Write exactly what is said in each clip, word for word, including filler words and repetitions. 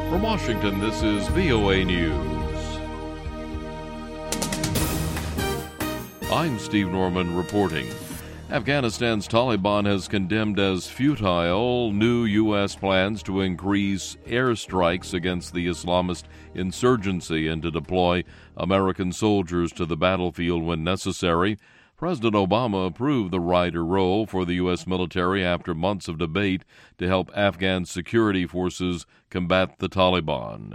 From Washington, this is V O A News. I'm Steve Norman reporting. Afghanistan's Taliban has condemned as futile new U S plans to increase airstrikes against the Islamist insurgency and to deploy American soldiers to the battlefield when necessary. President Obama approved the rider role for the U S military after months of debate to help Afghan security forces combat the Taliban.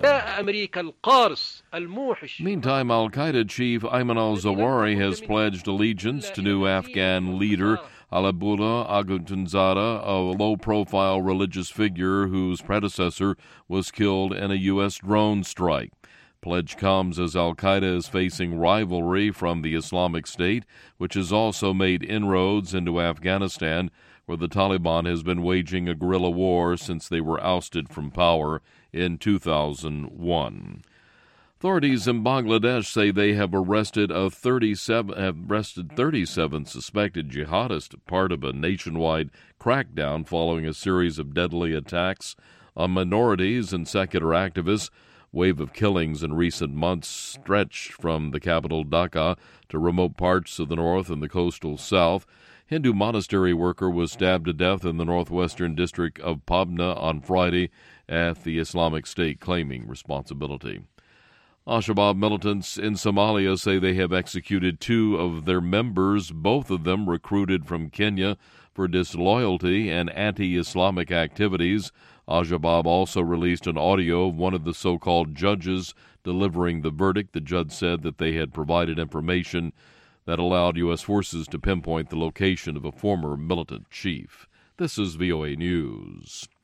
Meantime, al-Qaeda chief Ayman al-Zawahiri has pledged allegiance to new Afghan leader Alabullah Akhundzada, a low-profile religious figure whose predecessor was killed in a U S drone strike. Pledge comes as al-Qaeda is facing rivalry from the Islamic State, which has also made inroads into Afghanistan, where the Taliban has been waging a guerrilla war since they were ousted from power in two thousand one. Authorities in Bangladesh say they have arrested a thirty-seven have arrested thirty-seven suspected jihadists, part of a nationwide crackdown following a series of deadly attacks on minorities and secular activists. Wave of killings in recent months stretched from the capital Dhaka to remote parts of the north and the coastal south. Hindu monastery worker was stabbed to death in the northwestern district of Pabna on Friday, at the Islamic State claiming responsibility. Al-Shabaab militants in Somalia say they have executed two of their members, both of them recruited from Kenya for disloyalty and anti-Islamic activities. Al-Shabaab also released an audio of one of the so-called judges delivering the verdict. The judge said that they had provided information that allowed U S forces to pinpoint the location of a former militant chief. This is V O A News.